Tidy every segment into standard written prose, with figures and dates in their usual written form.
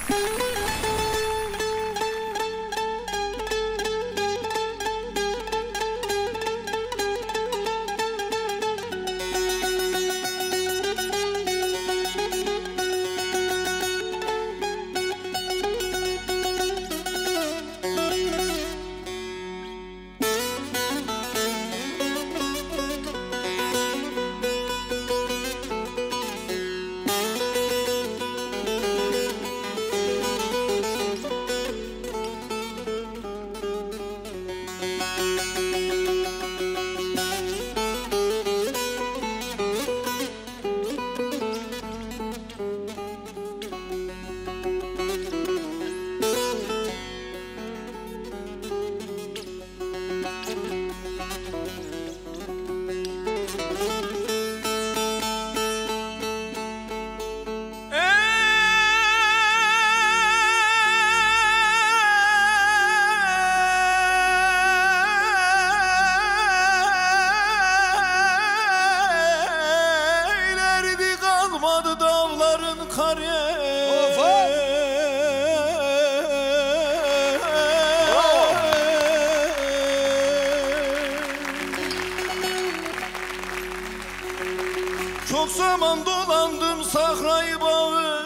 Çok zaman dolandım sahrayı bağı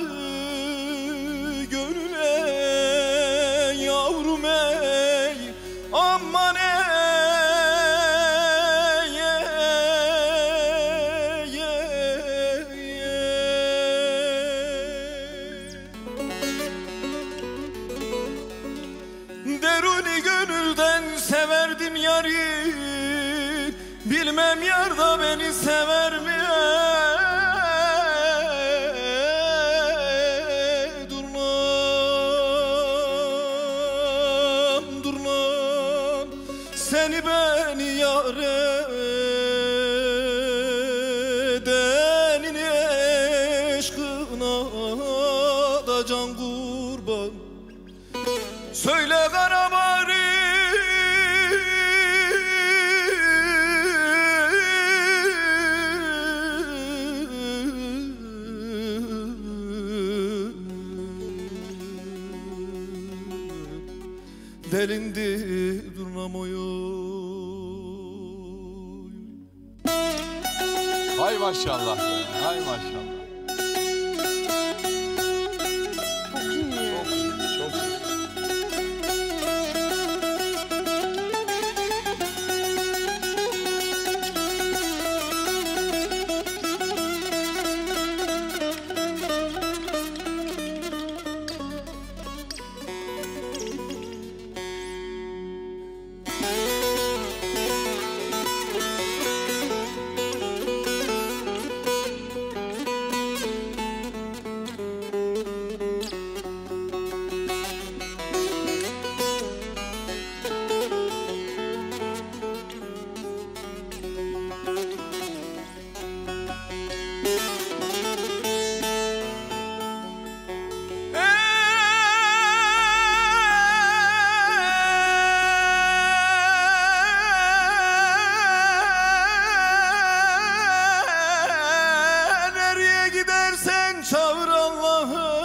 gönüle yavrum ey aman ey deruni gönülden severdim yarı bilmem yar da beni sever mi? Seni beni yar edenin aşkına da can kurban. Söyle Karabari delindi durmam oy. Hay maşallah be, hay maşallah. Çok iyi. Çok iyi, çok iyi. Çağır Allah'ı.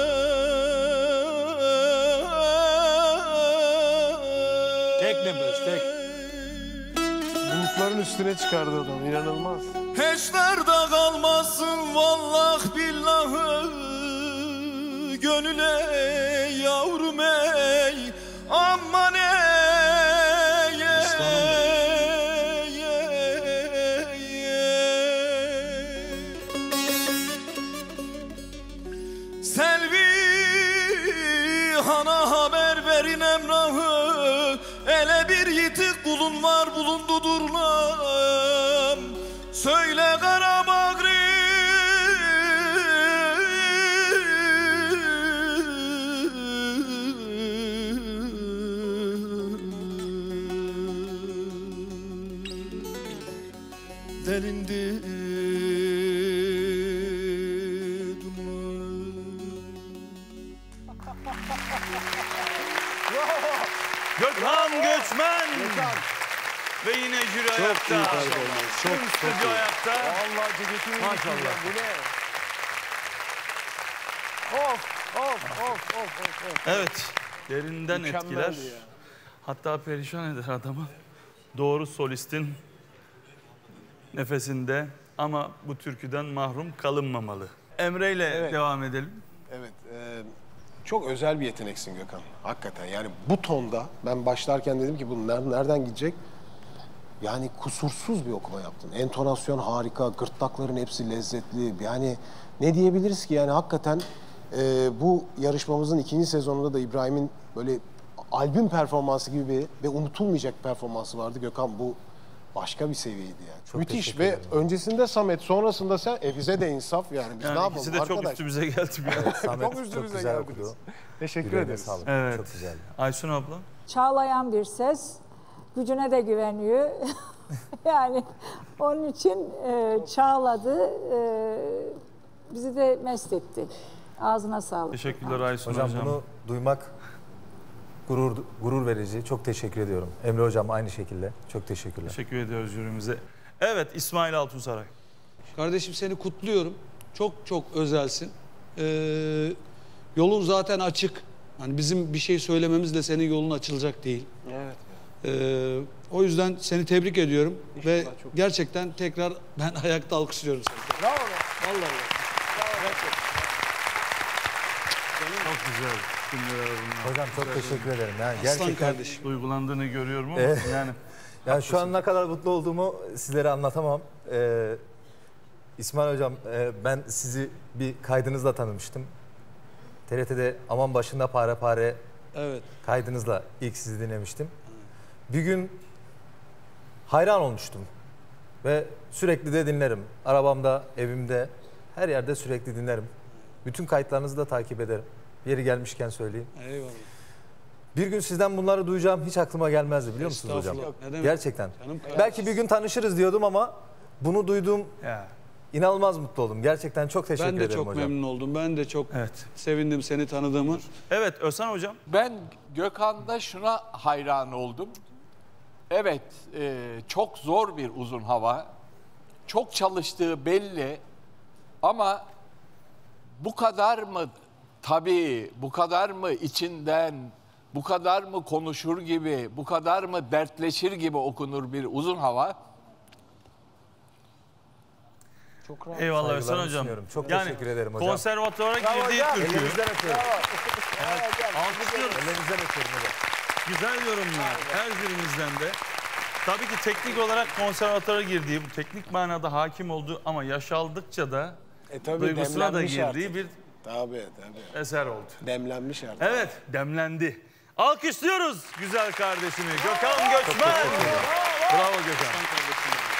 Tek nefes, tek. Bulutların üstüne çıkardı adam, inanılmaz. Hiç nerede kalmasın vallah billahı gönüle yavrum ey aman ey. Selvi hana haber verin emrahı ele bir yitik kulun var bulundu durlam. Söyle Karabağrı delindi Gökhan Göçmen. Ve yine jüri ayakta. Çok stüdyo ayakta. Vallahi ceketini maşallah. Bu ne? Of. Evet, derinden Mükemmeldi etkiler. ya. Hatta perişan eder adamı. Doğru solistin nefesinde ama bu türküden mahrum kalınmamalı. Emre ile Evet. devam edelim. Evet, çok özel bir yeteneksin Gökhan. Hakikaten yani bu tonda ben başlarken dedim ki bu nereden gidecek? Yani kusursuz bir okuma yaptın. Entonasyon harika, gırtlakların hepsi lezzetli. Yani ne diyebiliriz ki yani hakikaten bu yarışmamızın 2. sezonunda da İbrahim'in böyle albüm performansı gibi ve unutulmayacak bir performansı vardı. Gökhan bu başka bir seviyeydi yani. Müthiş ve öncesinde Samet, sonrasında sen bize de insaf yani biz ne Yani yapalım ikisi de çok arkadaş? üstümüze geldi bir an. Samet Çok üstümüze çok güzel geldiniz. okudu. Teşekkür Yüreğine ederiz. sağlık. Evet. Çok güzel. Aysun abla. Çağlayan bir ses. Gücüne de güveniyor. Yani onun için çağladı. Bizi de mest etti. Ağzına sağlık. Teşekkürler Aysun hocam. Hocam bunu duymak gurur verici. Çok teşekkür ediyorum. Emre hocam aynı şekilde. Çok teşekkürler. Teşekkür ediyoruz jürimize. Evet, İsmail Altunsaray. Kardeşim seni kutluyorum. Çok çok özelsin. Yolun zaten açık. Hani bizim bir şey söylememizle senin yolun açılacak değil. Evet. O yüzden seni tebrik ediyorum. Ve İnşallah çok- gerçekten tekrar ben ayakta alkışlıyorum seni. Bravo be. Vallahi bak. Çok güzel cümleler bunlar. Hocam çok teşekkür ederim. Yani Aslan gerçekten kardeşim. Duygulandığını görüyorum ama yani yani şu an ne kadar mutlu olduğumu sizlere anlatamam. İsmail hocam ben sizi bir kaydınızla tanımıştım. TRT'de Aman Başında Pare Pare Evet. kaydınızla ilk sizi dinlemiştim. Bir gün hayran olmuştum ve sürekli de dinlerim. Arabamda, evimde, her yerde sürekli dinlerim. Bütün kayıtlarınızı da takip ederim. Yeri gelmişken söyleyeyim. Eyvallah. Bir gün sizden bunları duyacağım hiç aklıma gelmezdi biliyor musunuz hocam? Estağfurullah. Ne demek? Gerçekten. Canım Belki bir gün tanışırız diyordum ama bunu duyduğum ya. inanılmaz mutlu oldum. Gerçekten çok teşekkür Ben de ederim çok hocam. memnun oldum. Ben de çok Evet. sevindim seni tanıdığımı. Evet, Özhan hocam. Ben Gökhan'da şuna hayran oldum. Evet, çok zor bir uzun hava. Çok çalıştığı belli. Ama bu kadar mı tabii, bu kadar mı içinden, bu kadar mı konuşur gibi, bu kadar mı dertleşir gibi okunur bir uzun hava? Çok rahat. Eyvallah Özhan Saygılarımı hocam. sunuyorum. Çok teşekkür ederim hocam. Konservatuvara girdiği türkü. Ellerinizden öpüyorum. Alkışlıyoruz. Ellerinizden öpüyorum hocam. Güzel yorumlar her birimizden de. Tabii ki teknik olarak konservatuvara girdiği, bu teknik manada hakim olduğu ama yaş aldıkça da Tabii duygusuna da demlenmiş girdiği artık. bir Tabii. eser oldu. Demlenmiş artık. Evet, demlendi. Alkışlıyoruz güzel kardeşimi Gökhan Göçmen. Bravo Gökhan.